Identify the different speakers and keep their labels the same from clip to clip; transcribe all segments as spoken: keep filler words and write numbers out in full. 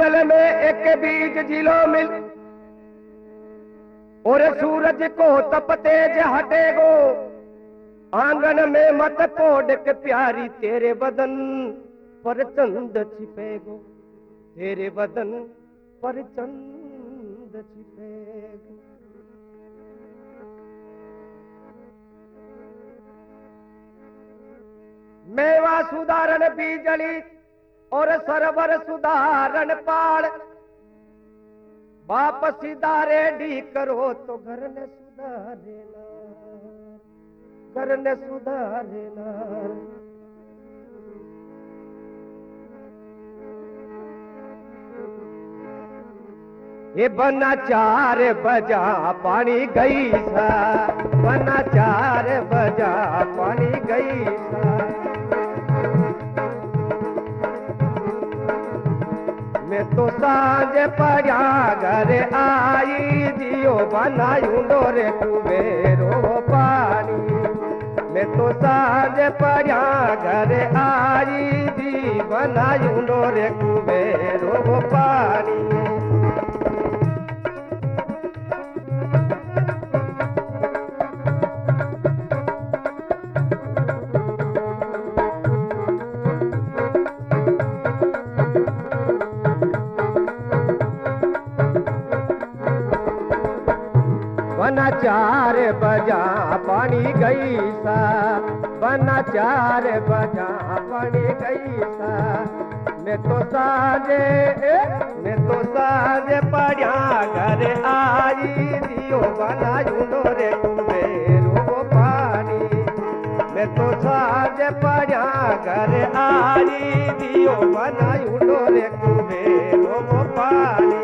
Speaker 1: बादल में एक बीज जिलो मिल और सूरज को तप तेज हटेगो। आंगन में मत पोड़ के प्यारी तेरे बदन पर चंद छिपेगो। तेरे बदन पर चंद छिपेगो। मेवा सुधारण बीजली और सरवर सुधारण पाड़। बाप सिधारे डी करो तो घर ने सुधारे ना, घर ने सुधारे ना। ये बना चार बजा पानी गई सा, बना चार बजा पानी गई सा। मैं तो साँझ पड़ा घर आई दियो बनायूं डोरे कुबेरो पानी। मैं तो साँझ पड़ा घर आई दी बनायूं डोरे कुबेरो पानी। बना चार बजा पानी गई सा, बना चार बजा पानी गई सा। मैं तो साँझे मैं तो साँझे पड़ा घर आई दियो बनायूं डोरे कुबेरो पानी। मैं तो साँझे पड़ा घर आई दियो बनायूं डोरे कुबेरो पानी।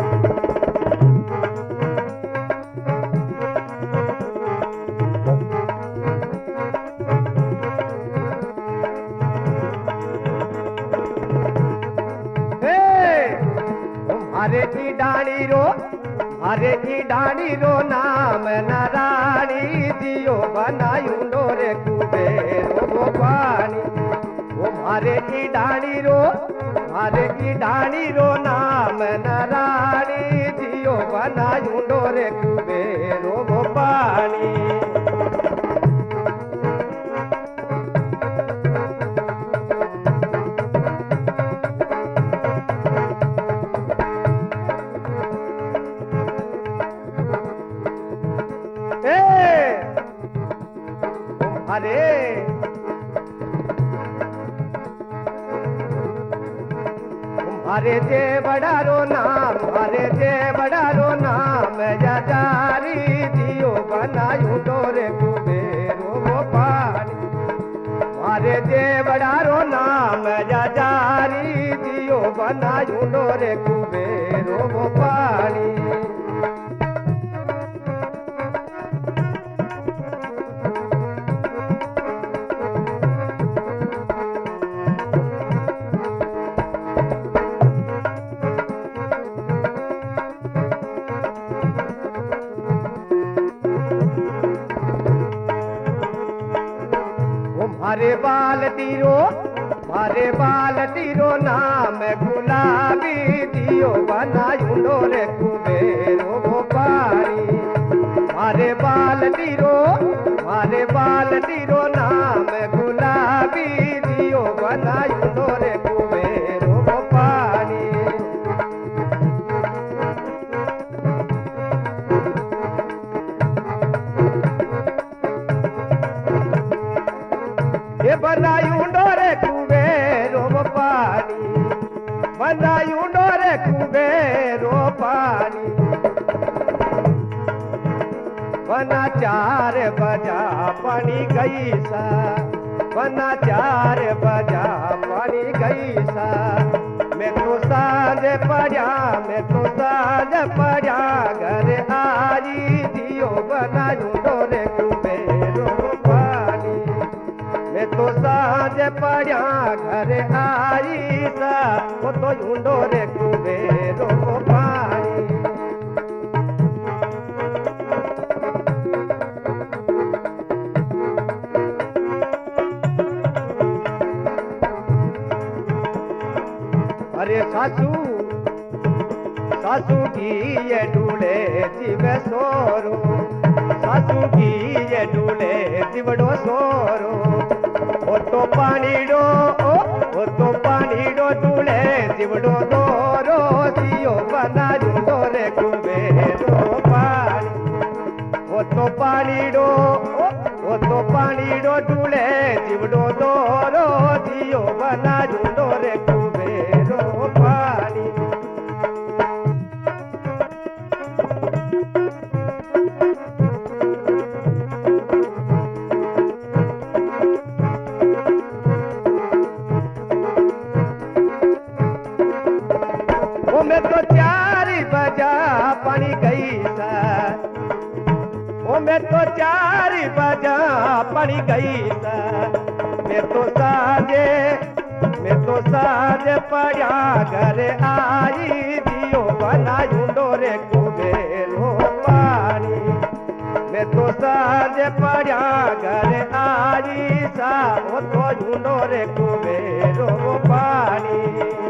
Speaker 1: हरे की डाणी रो हरे की डाणी रो नाम नारायणी दियो बनायूं डोरे कुबेरो पानी। वो हरे की डाणी रो हरे की डाणी रो नाम नारायणी दियो बनायूं डोरे कुबेरो पानी। हरे हरे जे बड़ा रो नाम हरे जे बड़ा रो नाम जारी दियो बनायूं डोरे कुबेरो पानी। हरे जे बड़ा रो नाम जारी दियो बनायूं डोरे कुबेरो पानी। हरे बाल तीरो हरे बाल तीरो नाम गुलाबी दियो बनायूं डोरे कुबेरो पानी। हरे बाल तीरो हरे बाल तीरो नाम गुलाबी दियो बनायूं डोरे कुबेरो पानी। ये बनायूं डोरे कुबेरो पानी, बनायूं डोरे कुबेरो पानी। बना चार बजा पानी गई सा, बना चार बजा पानी गई सा। मैं तो साँझ पड़ा मैं तो साँझ पड़ा घर आई दियो बनायूं डोरे कुबेरो पानी। मैं तो साँझ पड़ा घर आई सा वो तो यूं डोरे कुबेरो पानी। अरे सासू सासू की ये डूले जीवे सोरो, सासू की ये डूले जीवड़ो सोरो। ओ तो पानी डो ओ, ओ तो पानी डो डूले जीवड़ो दोरो, दियो बना जूंदो रे कुबेरो पानी। ओ तो पानी डो ओ, ओ तो पानी डो डूले जीवड़ो दोरो, दियो बना जूंदो रे कुबेरो पानी। ओ मैं तो चार बजा पानी गई सा, ओ मैं तो चार बजा पानी गई सा। मैं तो साजे मैं तो साजे पड़ा घर आई, दियो बनायूं डोरे कुबेरो पानी। मैं तो साजे पड़ा घर आई सा, ओ तो यूं डोरे कुबेरो पानी।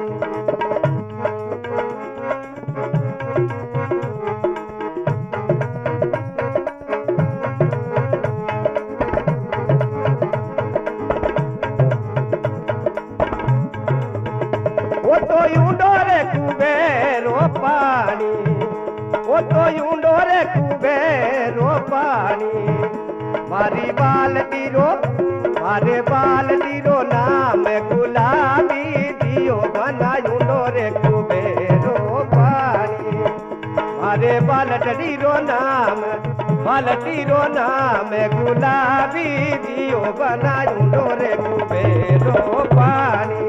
Speaker 1: ओ तो यूं डोरे कुबेरो पानी, ओ तो यूं डोरे कुबेरो पानी। मारी बाल्टी रो मारे बाल्टी रो नाम गुलाबी, दियो बनायूं डोरे कुबेरो पानी। मारे बाल्टी रो नाम बाल्टी रो नाम गुलाबी, दियो बनायूं डोरे कुबेरो पानी।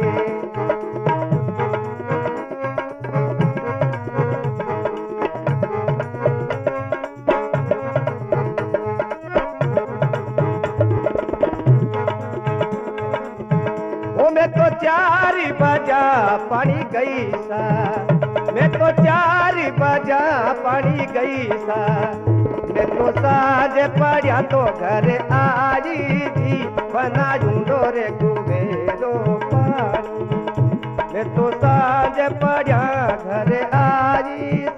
Speaker 1: मैं तो चार बजा पानी गई सा, मैं तो चार बजा पानी गई सा। मैं तो साज पड़ा तो घर आई थी, बनायूं डोरे कुबेरो पानी। मैं तो साज पड़ा घर आई